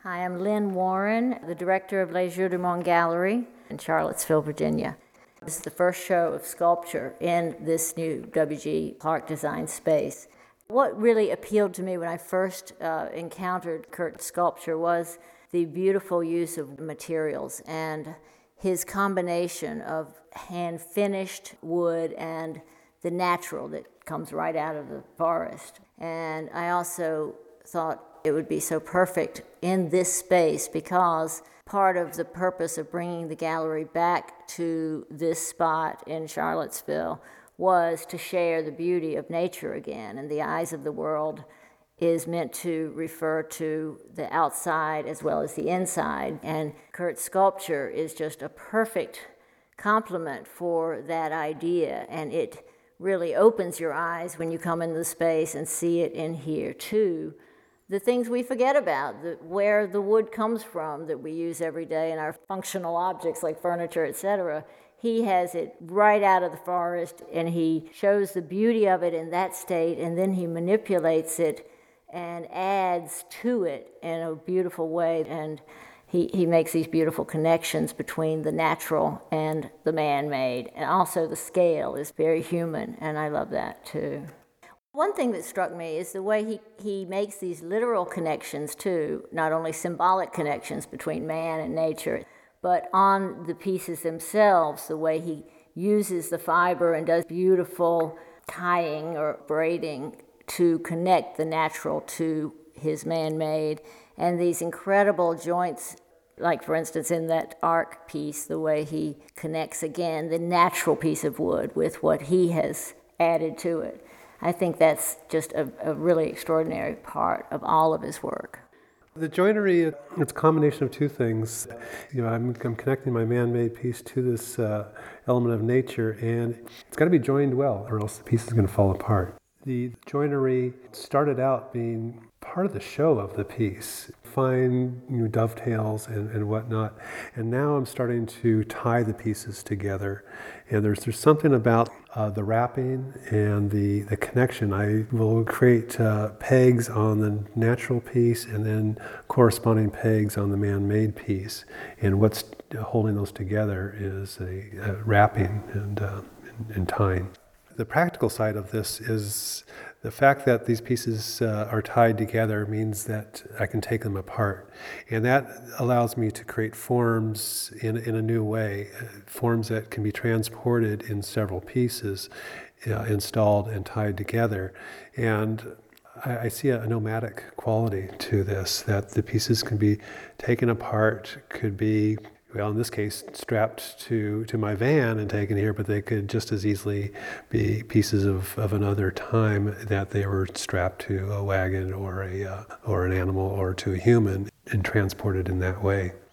Hi, I'm Lynn Warren, the director of Les Jeux du Monde Gallery in Charlottesville, Virginia. This is the first show of sculpture in this new W.G. Clark design space. What really appealed to me when I first encountered Kurt's sculpture was the beautiful use of materials and his combination of hand-finished wood and the natural that comes right out of the forest. And I also thought it would be so perfect in this space because part of the purpose of bringing the gallery back to this spot in Charlottesville was to share the beauty of nature again. And the Eyes of the World is meant to refer to the outside as well as the inside. And Kurt's sculpture is just a perfect complement for that idea. And it really opens your eyes when you come into the space and see it in here too. The things we forget about, where the wood comes from that we use every day in our functional objects like furniture, etc. He has it right out of the forest, and he shows the beauty of it in that state, and then he manipulates it and adds to it in a beautiful way. And he makes these beautiful connections between the natural and the man-made. And also the scale is very human, and I love that too. One thing that struck me is the way he makes these literal connections too, not only symbolic connections between man and nature, but on the pieces themselves, the way he uses the fiber and does beautiful tying or braiding to connect the natural to his man-made, and these incredible joints, like for instance in that arc piece, the way he connects again the natural piece of wood with what he has added to it. I think that's just a really extraordinary part of all of his work. The joinery, it's a combination of two things. I'm connecting my man-made piece to this element of nature, and it's got to be joined well, or else the piece is going to fall apart. The joinery started out being part of the show of the piece, fine dovetails and whatnot, and now I'm starting to tie the pieces together. And there's something about the wrapping and the connection. I will create pegs on the natural piece and then corresponding pegs on the man-made piece. And what's holding those together is a wrapping and tying. The practical side of this is the fact that these pieces are tied together means that I can take them apart. And that allows me to create forms in a new way, forms that can be transported in several pieces, installed and tied together. And I see a nomadic quality to this, that the pieces can be taken apart, could be, well, in this case, strapped to my van and taken here, but they could just as easily be pieces of another time that they were strapped to a wagon or an animal or to a human and transported in that way.